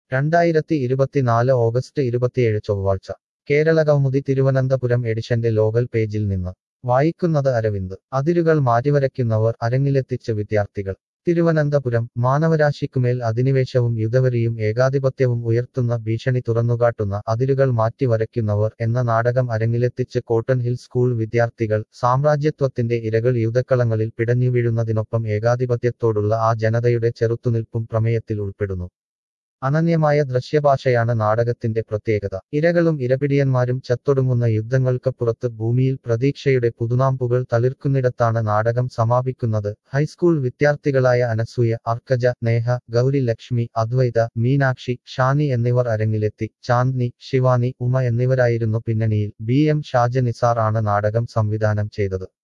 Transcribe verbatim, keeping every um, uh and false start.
രണ്ടായിരത്തി ഇരുപത്തിനാല് ഓഗസ്റ്റ് ഇരുപത്തിയേഴ് ചൊവ്വാഴ്ച കേരളകൗമുദി തിരുവനന്തപുരം എഡിഷന്റെ ലോകൽ പേജിൽ നിന്ന് വായിക്കുന്നത് അരവിന്ദ് അതിരുകൾ മാറ്റിവരയ്ക്കുന്നവർ അരങ്ങിലെത്തിച്ച് വിദ്യാർത്ഥികൾ തിരുവനന്തപുരം മാനവരാശിക്കുമേൽ അധിനിവേശവും യുദ്ധവെറിയും ഏകാധിപത്യവും ഉയർത്തുന്ന ഭീഷണി തുറന്നുകാട്ടുന്ന അതിരുകൾ മാറ്റി വരയ്ക്കുന്നവർ എന്ന നാടകം അരങ്ങിലെത്തിച്ച് കോട്ടൺ ഹിൽ സ്കൂൾ വിദ്യാർത്ഥികൾ സാമ്രാജ്യത്വത്തിന്റെ ഇരകൾ യുദ്ധക്കളങ്ങളിൽ പിടഞ്ഞുവീഴുന്നതിനൊപ്പം ഏകാധിപത്യത്തോടുള്ള ആ ജനതയുടെ ചെറുത്തുനിൽപ്പും പ്രമേയത്തിൽ ഉൾപ്പെടുന്നു. അനന്യമായ ദൃശ്യഭാഷയാണ് നാടകത്തിന്റെ പ്രത്യേകത. ഇരകളും ഇരപിടിയന്മാരും ചത്തൊടുങ്ങുന്ന യുദ്ധങ്ങൾക്കപ്പുറത്ത് ഭൂമിയിൽ പ്രതീക്ഷയുടെ പുതുനാമ്പുകൾ തളിർക്കുന്നിടത്താണ് നാടകം സമാപിക്കുന്നത്. ഹൈസ്കൂൾ വിദ്യാർത്ഥികളായ അനസൂയ, അർക്കജ, നേഹ, ഗൗരി ലക്ഷ്മി, അദ്വൈത, മീനാക്ഷി, ഷാനി എന്നിവർ അരങ്ങിലെത്തി. ചാന്ദ്നി, ശിവാനി, ഉമ എന്നിവരായിരുന്നു പിന്നണിയിൽ. ബി എം ഷാജ നിസാർ ആണ് നാടകം സംവിധാനം ചെയ്തത്.